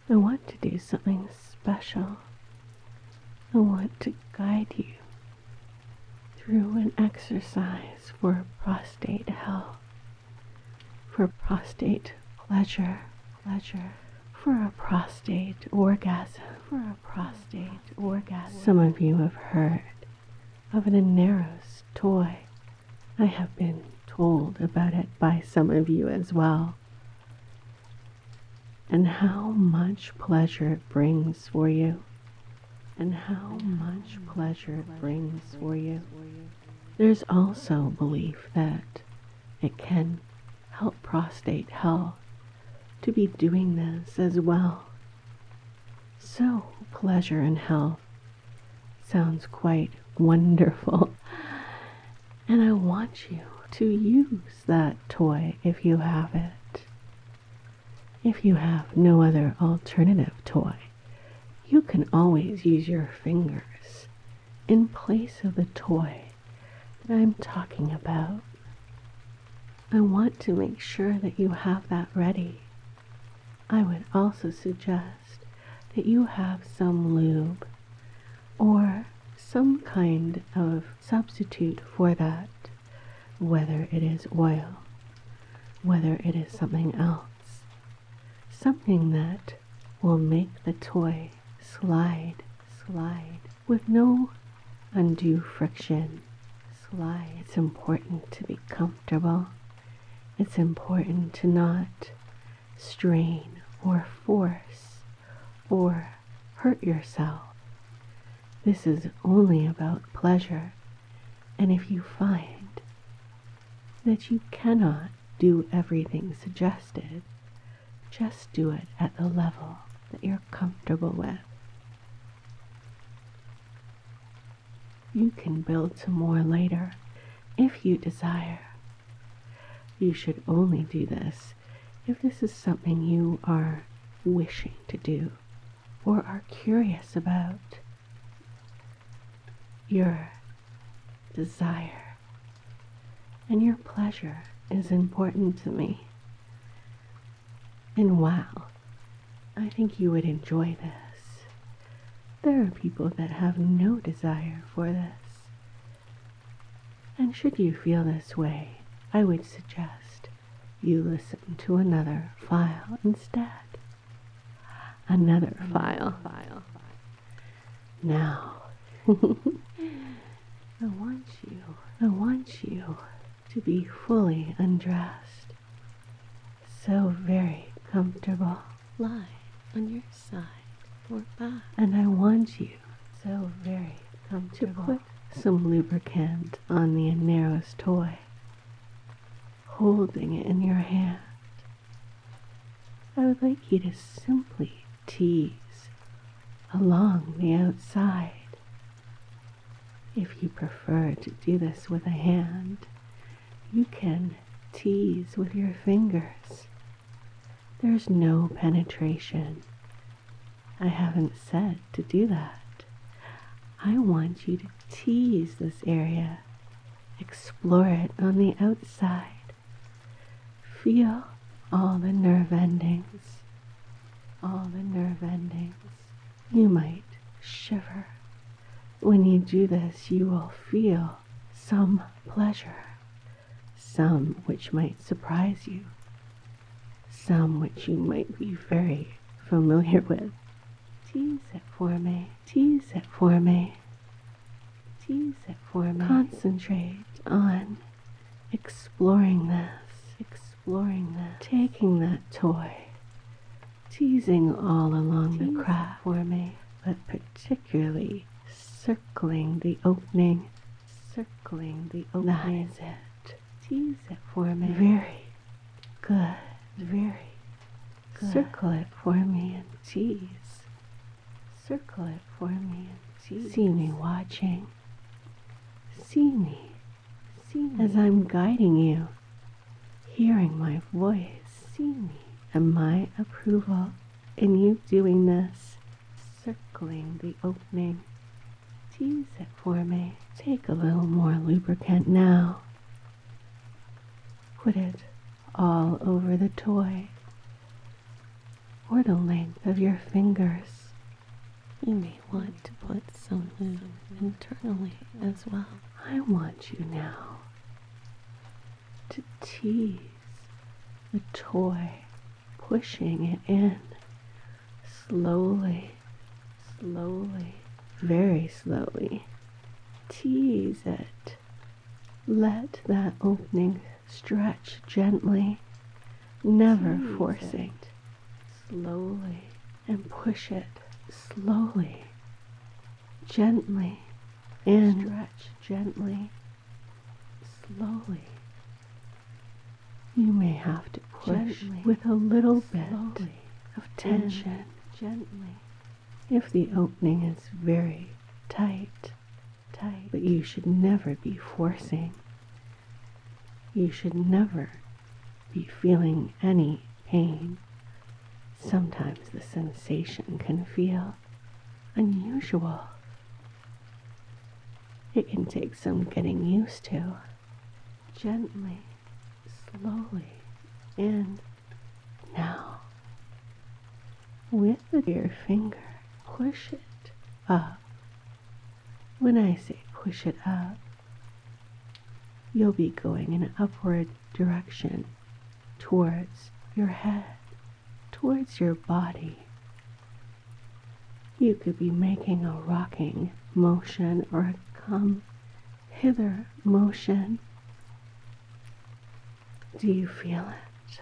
I want to do something special. I want to guide you through an exercise for prostate health, for prostate pleasure, for a prostate orgasm, Some of you have heard of an Aneros toy. I have been told about it by some of you as well, and how much pleasure it brings for you. There's also belief that it can help prostate health to be doing this as well. So, pleasure and health sounds quite wonderful. And I want you to use that toy if you have it. If you have no other alternative toy, you can always use your fingers in place of the toy that I'm talking about. I want to make sure that you have that ready. I would also suggest that you have some lube or some kind of substitute for that, whether it is oil, whether it is something else, something that will make the toy slide with no undue friction. It's important to be comfortable. It's important to not strain or force or hurt yourself. This is only about pleasure, and if you find that you cannot do everything suggested, just do it at the level that you're comfortable with. You can build some more later if you desire. You should only do this if this is something you are wishing to do or are curious about. Your desire and your pleasure is important to me. And wow, I think you would enjoy this. There are people that have no desire for this. And should you feel this way, I would suggest you listen to another file instead. Another file. Now, I want you to be fully undressed. So very comfortable. Lie on your side or back. And I want you so very comfortable to put some lubricant on the Aneros toy, holding it in your hand. I would like you to simply tease along the outside. If you prefer to do this with a hand, you can tease with your fingers. There's no penetration. I haven't said to do that. I want you to tease this area. Explore it on the outside. Feel all the nerve endings. You might shiver. When you do this, you will feel some pleasure, some which might surprise you, some which you might be very familiar with. Tease it for me. Concentrate on exploring this, taking that toy, teasing all along the craft for me, but particularly circling the opening. That is it. Tease it for me. Very good. Circle it for me and tease. See me watching. See me as I'm guiding you, hearing my voice. See me and my approval in you doing this. Circling the opening. Tease it for me. Take a little more lubricant now. Put it all over the toy, or the length of your fingers. You may want to put some lube internally as well. I want you now to tease the toy, pushing it in slowly, slowly, very slowly. Tease it. Let that opening stretch gently, never forcing it. Slowly, and push it slowly, gently, and stretch gently, slowly. You may have to push gently, with a little bit of tension, gently. If the opening is very tight, but you should never be forcing. You should never be feeling any pain. Sometimes the sensation can feel unusual. It can take some getting used to. Gently, slowly, and now, with your finger, push it up. When I say push it up, you'll be going in an upward direction towards your head, towards your body. You could be making a rocking motion or a come hither motion. Do you feel it?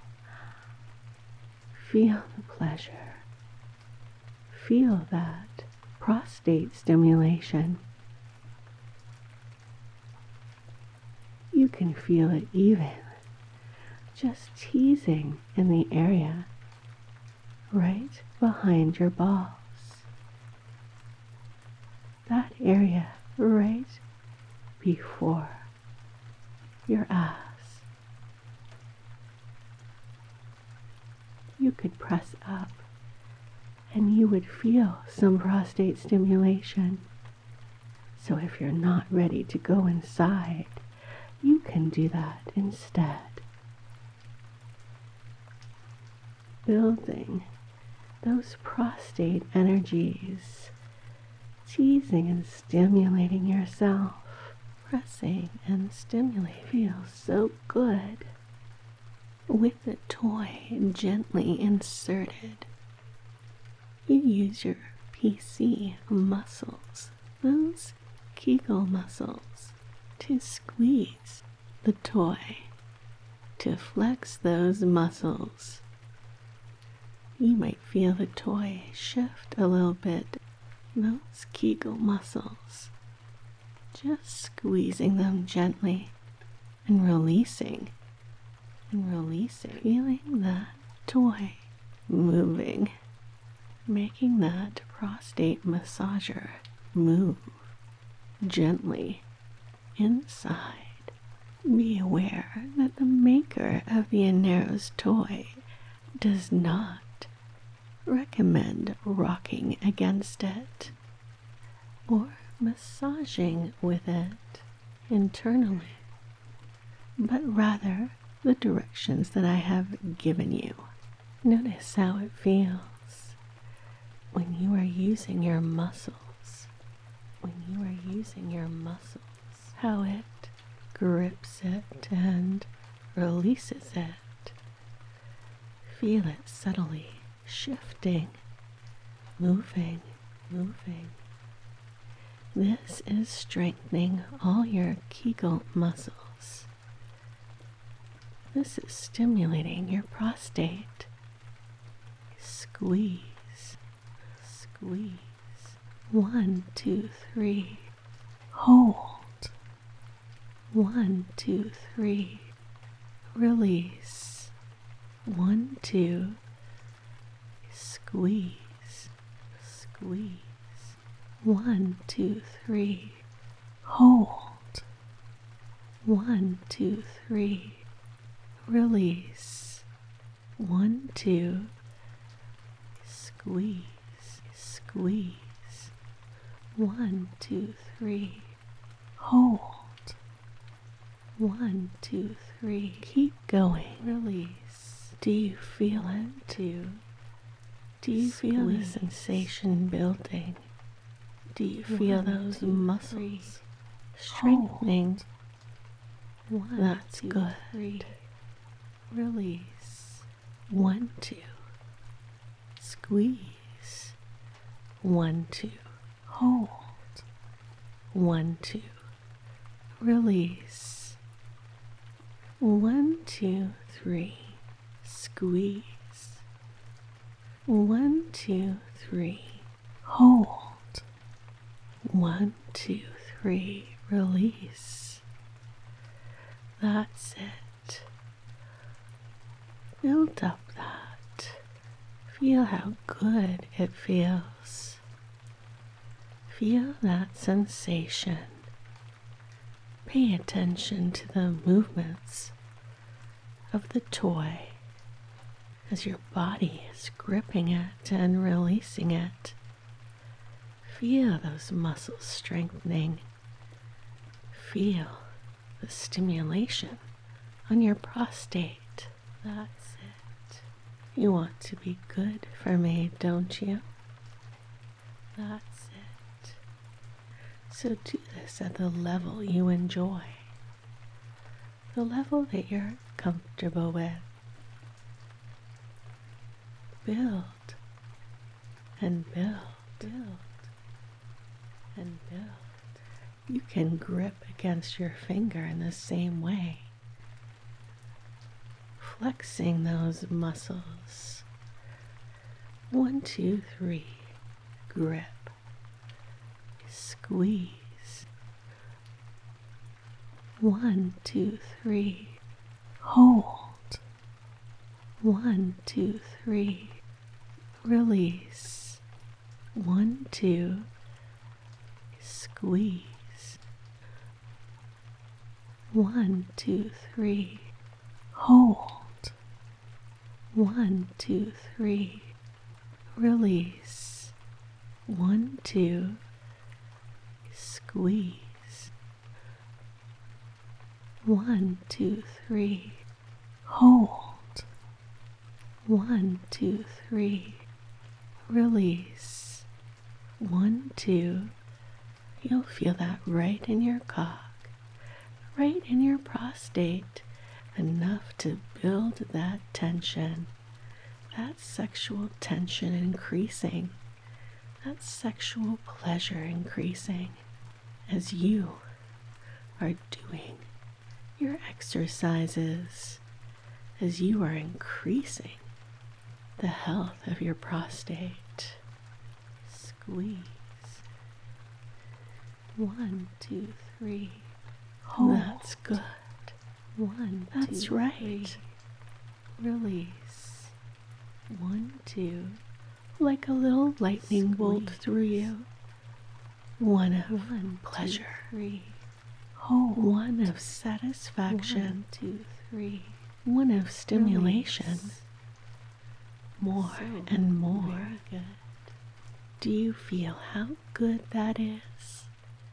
Feel the pleasure. Feel that prostate stimulation. You can feel it even just teasing in the area right behind your balls. That area right before your ass. You could press up and you would feel some prostate stimulation. So if you're not ready to go inside, you can do that instead. Building those prostate energies, teasing and stimulating yourself, pressing and stimulating feels so good. With the toy gently inserted, you use your PC muscles, those Kegel muscles, to squeeze the toy, to flex those muscles. You might feel the toy shift a little bit, those Kegel muscles, just squeezing them gently and releasing, feeling that toy moving, making that prostate massager move gently inside. Be aware that the maker of the Aneros toy does not recommend rocking against it or massaging with it internally, but rather the directions that I have given you. Notice how it feels when you are using your muscles, how it grips it and releases it. Feel it subtly shifting, moving. This is strengthening all your Kegel muscles. This is stimulating your prostate. Squeeze. 1, 2, 3. Hold. 1, 2, 3. Release. 1, 2. Squeeze. 1, 2, 3. Hold. 1, 2, 3. Release. 1, 2. Squeeze. 1, 2, 3. Hold. 1, 2, 3. Keep going. Release. Do you feel it? 2. Do you feel the sensation building? Do you feel those muscles strengthening? That's good. Release. 1, 2. Squeeze. 1, 2. Hold. 1, 2. Release. 1, 2, 3. Squeeze. 1, 2, 3. Hold. 1, 2, 3. Release. That's it. Build up that. Feel how good it feels. Feel that sensation. Pay attention to the movements of the toy as your body is gripping it and releasing it. Feel those muscles strengthening. Feel the stimulation on your prostate. That's it. You want to be good for me, don't you? That's it. So do this at the level you enjoy, the level that you're comfortable with. Build and build, build and build. You can grip against your finger in the same way, flexing those muscles. 1, 2, 3. Grip. Squeeze. 1, 2, 3. Hold. 1, 2, 3. Release. 1, 2. Squeeze. 1, 2, 3. Hold. 1, 2, 3. Release. 1, 2. Squeeze. 1, 2, 3. Hold. 1, 2, 3. Release. 1, 2. You'll feel that right in your cock, right in your prostate, enough to build that tension, that sexual tension increasing, that sexual pleasure increasing as you are doing your exercises, as you are increasing the health of your prostate. Squeeze. 1, 2, 3. Hold. That's good. 1, that's 2, right. 3. Release. 1, 2. Like a little lightning bolt through you. 1 of pleasure. 2, 3. Hold. 1 of satisfaction. 1, 2, 3. 1 of stimulation. Release. More and more. Very good. Do you feel how good that is?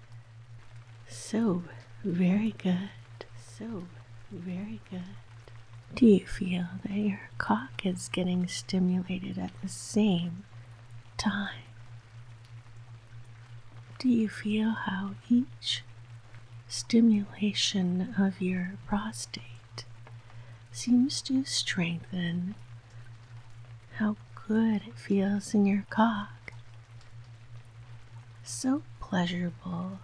So very good. So very good. Do you feel that your cock is getting stimulated at the same time? Do you feel how each stimulation of your prostate seems to strengthen how good it feels in your cock? So pleasurable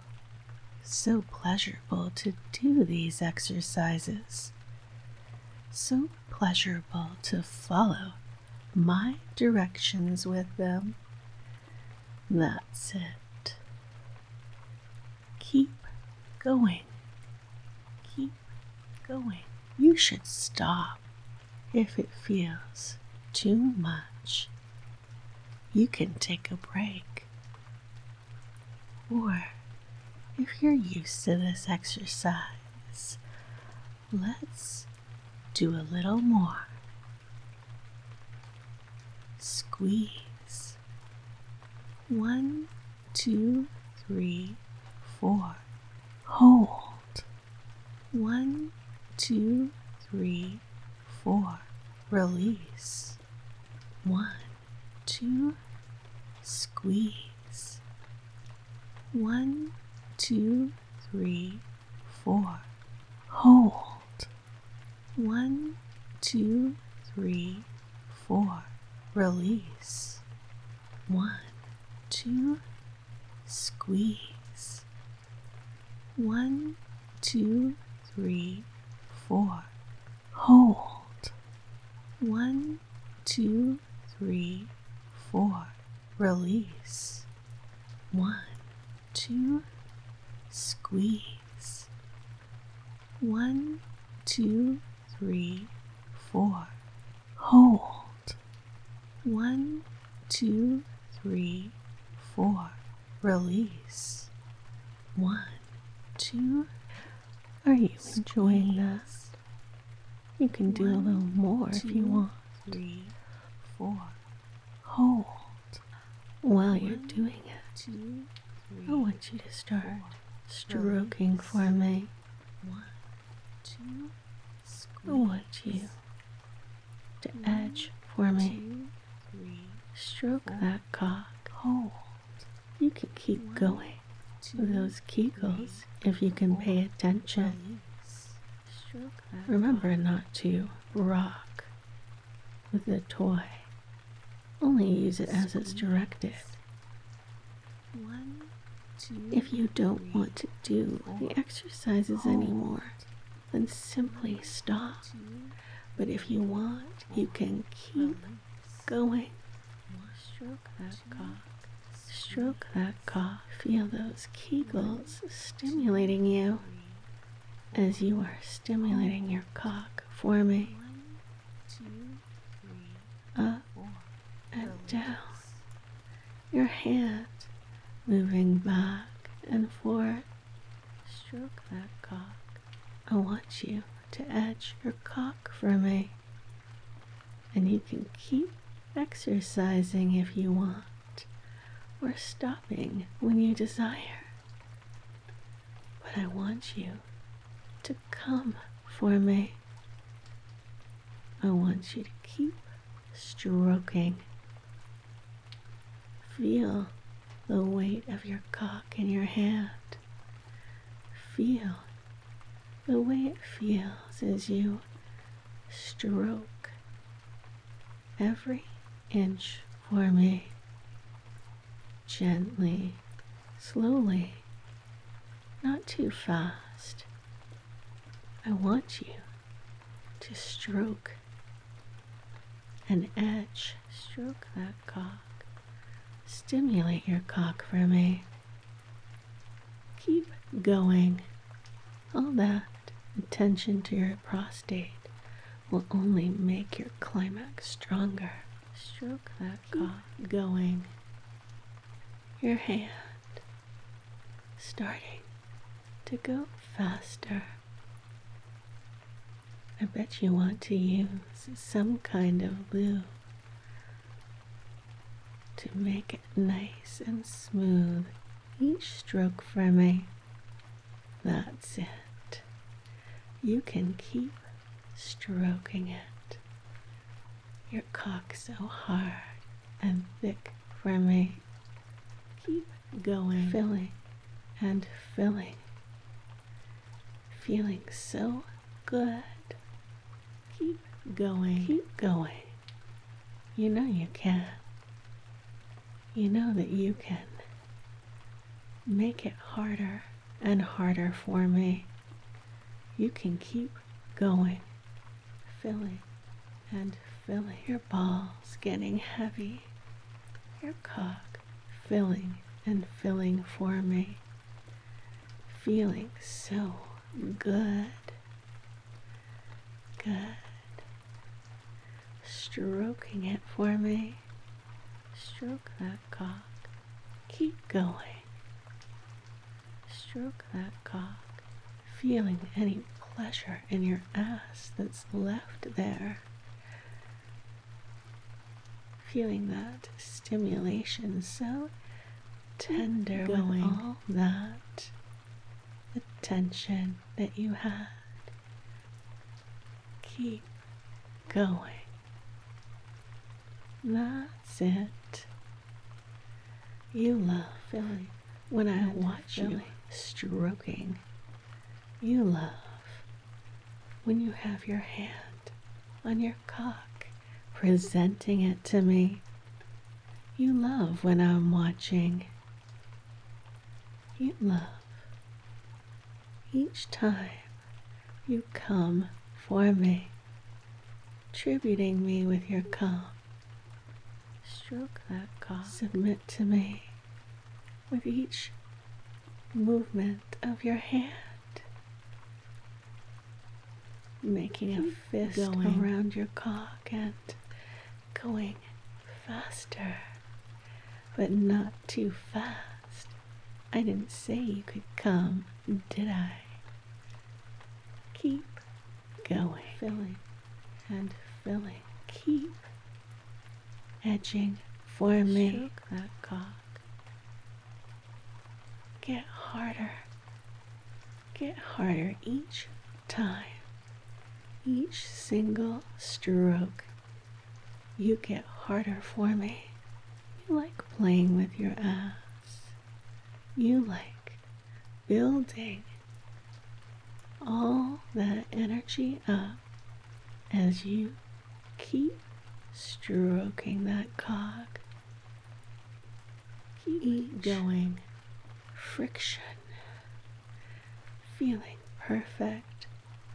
to do these exercises. So pleasurable to follow my directions with them. That's it. Keep going. Keep going. You should stop if it feels too much. You can take a break. Or if you're used to this exercise, let's do a little more. Squeeze. 1, 2, 3, 4. Hold. 1, 2, 3, 4. Release. 1, 2, squeeze. 1, 2, 3, 4, hold. 1, 2, 3, 4, release. 1, 2, squeeze. 1, 2, 3, 4, hold. 1, 2, 3, 4, release. 1, 2, squeeze. 1, 2, 3, 4, hold. 1, 2, 3, 4, release. 1, 2, Are you enjoying that? You can do a 1, little more if you 2, want. 3, 4, hold. While you're 1, doing it, 2, 3, I want you to start 4, stroking release. for me. 1, 2, I want you to edge for me. 2, 3, Stroke 4, that cock. hold. You can keep 1, going 2, with those kegels if you can 4, pay attention. release. Stroke that Remember cock. not to rock with the toy. Only use it as it's directed. 1, 2, If you don't 3, want to do 4, the exercises hold. anymore, then simply stop. 2, But if you want, you can keep release. going. 1, Stroke that 2, cock. Stroke that cock. Feel those kegels stimulating you 3, as you are stimulating your cock for me. 1, 2, 3, Up 4, and release. down. Your hand moving back and forth. Stroke that cock. I want you to edge your cock for me. And you can keep exercising if you want, or stopping when you desire. But I want you to come for me. I want you to keep stroking. Feel the weight of your cock in your hand. Feel the way it feels as you stroke every inch for me. Gently, slowly, not too fast. I want you to stroke and edge. Stroke that cock. Stimulate your cock for me. Keep going. All that attention to your prostate will only make your climax stronger. Stroke that cock. Going. Your hand starting to go faster. I bet you want to use some kind of lube to make it nice and smooth. Each stroke for me. That's it. You can keep stroking it. Your cock so hard and thick for me. Keep going, filling and filling. Feeling so good. Keep going, keep going. You know you can. You know that you can make it harder and harder for me. You can keep going, filling and filling. Your balls getting heavy. Your cock filling and filling for me. Feeling so good. Good. Stroking it for me. Stroke that cock. Keep going. Stroke that cock. Feeling any pleasure in your ass that's left there. Feeling that stimulation so tender with all that attention that you had. Keep going. That's it. You love filling, when I and watch you filling. stroking. You love when you have your hand on your cock, presenting it to me. You love when I'm watching. You love each time you come for me, tributing me with your cum. Stroke that cock. Submit to me with each movement of your hand, making a fist around your cock and going faster, but not too fast. I didn't say you could come, did I? Keep going, filling and filling. Keep edging for me. Stroke that cock. Get harder each time. Each single stroke, you get harder for me. You like playing with your ass. You like building all that energy up as you keep stroking that cock. Keep going. Friction. Feeling perfect.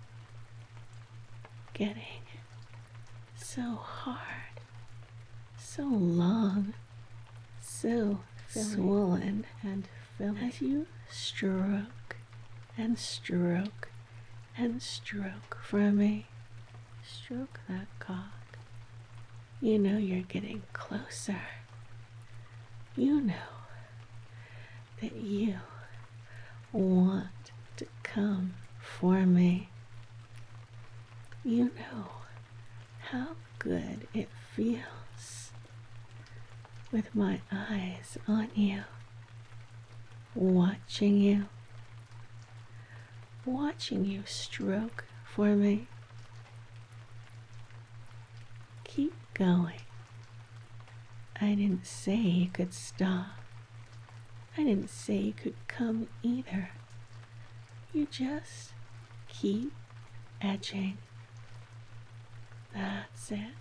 Getting so hard, so long, so swollen, and filling. As you stroke and stroke and stroke for me, stroke that cock. You know you're getting closer. You know that you want to come for me. You know how good it feels with my eyes on you, watching you stroke for me. Keep going. I didn't say you could stop. I didn't say you could come either. You just keep edging. That's it.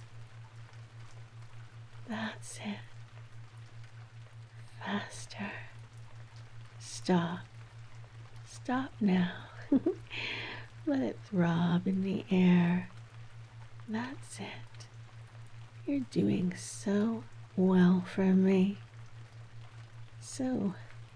That's it. Faster. Stop. Stop now. Let it throb in the air. That's it. You're doing so well for me. So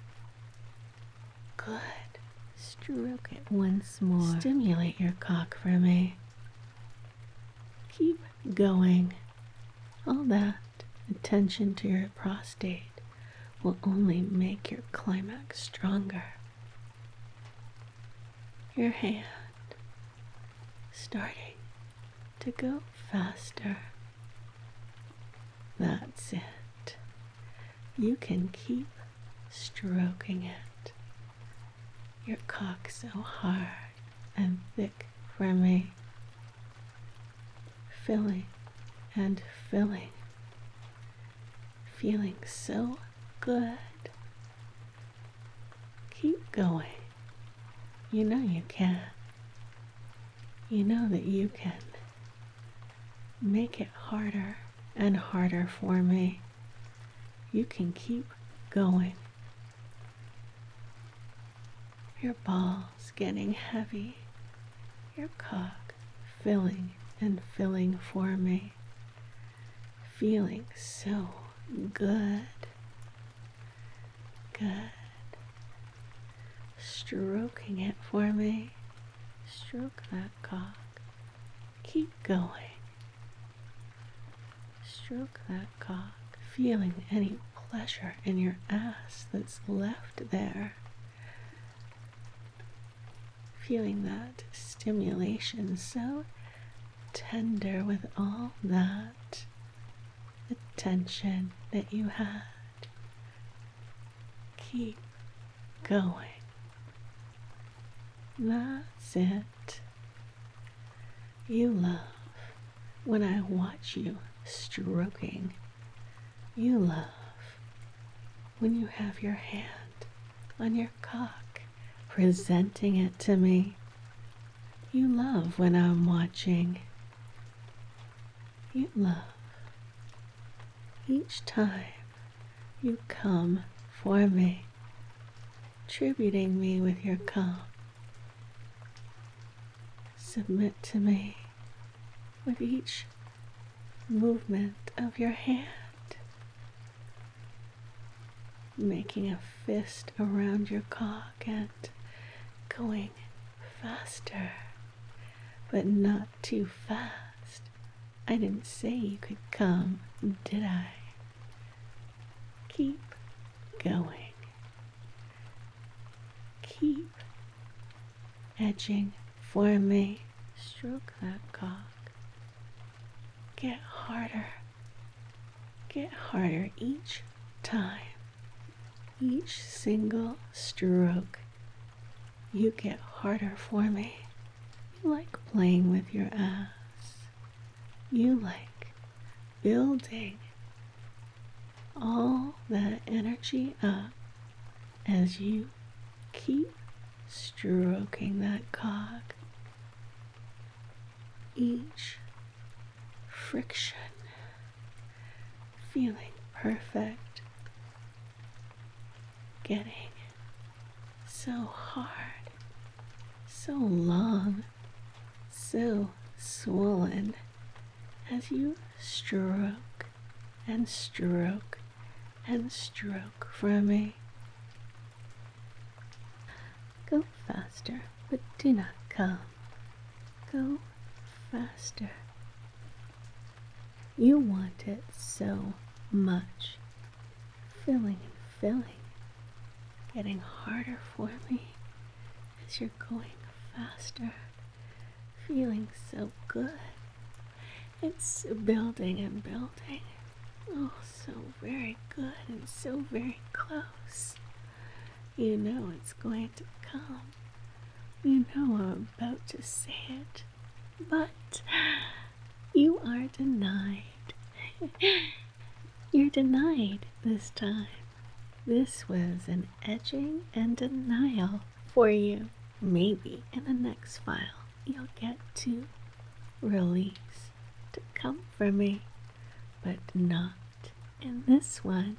good. Stroke it once more. Stimulate your cock for me. Keep going. All that attention to your prostate will only make your climax stronger. Your hand starting to go faster. That's it. You can keep stroking it. Your cock so hard and thick for me. Filling and filling. Feeling so good. Keep going. You know you can. You know that you can make it harder and harder for me. You can keep going. Your balls getting heavy. Your cock filling and filling for me. Feeling so good. Good. Stroking it for me. Stroke that cock. Keep going. Stroke that cock. Feeling any pleasure in your ass that's left there. Feeling that stimulation so tender with all that attention that you had. Keep going. That's it. You love when I watch you stroking. You love when you have your hand on your cock, presenting it to me. You love when I'm watching. You love each time you come for me, tributing me with your cum. Submit to me with each movement of your hand, making a fist around your cock and going faster, but not too fast. I didn't say you could come, did I? Keep going. Keep edging for me. Stroke that cock. Get harder. Get harder each time. Each single stroke, you get harder for me. You like playing with your ass. You like building all that energy up as you keep stroking that cock. Each friction feeling perfect, getting so hard, so long, so swollen as you stroke and stroke and stroke for me. Go faster, but do not come. Go faster. You want it so much. Filling and filling, getting harder for me as you're going faster. Feeling so good. It's building and building. Oh, so very good and so very close. You know it's going to come. You know I'm about to say it. But you are denied. You're denied this time. This was an edging and denial for you. Maybe in the next file you'll get to release, to come for me, but not in this one.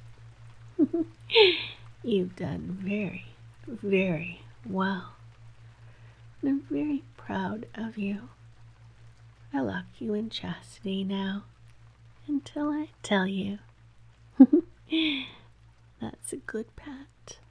You've done very, very well. And I'm very proud of you. I lock you in chastity now until I tell you. That's a good pet.